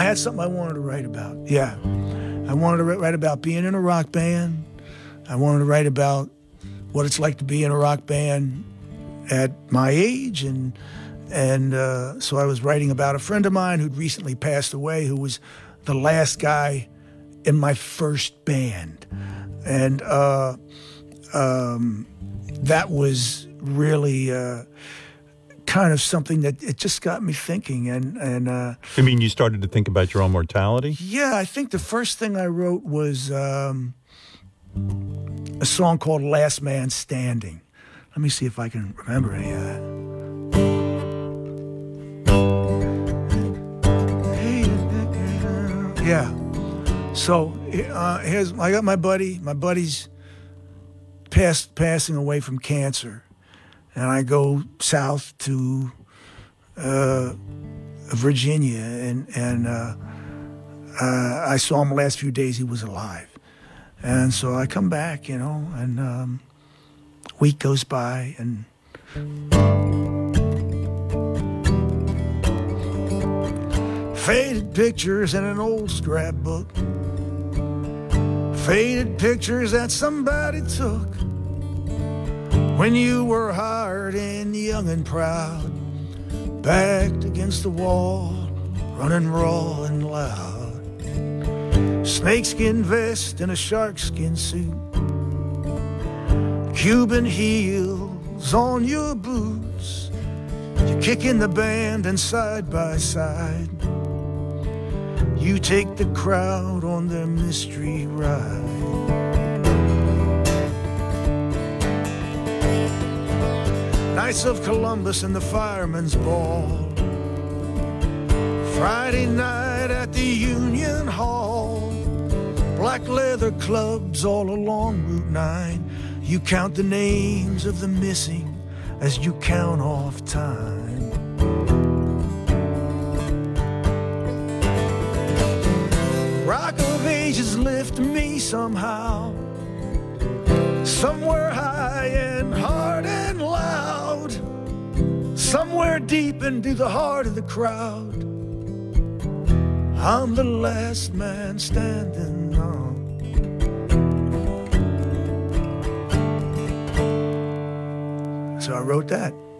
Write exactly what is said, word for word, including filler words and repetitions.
I had something I wanted to write about. Yeah. I wanted to write about being in a rock band. I wanted to write about what it's like to be in a rock band at my age. And and uh, so I was writing about a friend of mine who'd recently passed away, who was the last guy in my first band. And uh, um, that was really uh, kind of something that it just got me thinking. And, and uh, I mean, you started to think about your own mortality? Yeah, I think the first thing I wrote was um, a song called Last Man Standing. Let me see if I can remember any of that. Yeah. So uh, here's I got my buddy. My buddy's passed passing away from cancer, and I go south to uh, Virginia, and and uh, uh, I saw him the last few days. He was alive, and so I come back, you know, and um, a week goes by, and faded pictures in an old scrapbook. Faded pictures that somebody took when you were hard and young and proud, backed against the wall, running raw and loud. Snakeskin vest and a sharkskin suit, Cuban heels on your boots. You're kicking the band and side by side you take the crowd on their mystery ride. Knights of Columbus and the Fireman's Ball, Friday night at the Union Hall, black leather clubs all along Route nine. You count the names of the missing as you count off time. Rock of Ages lift me somehow, somewhere high and hard and loud, somewhere deep into the heart of the crowd. I'm the last man standing now. So I wrote that.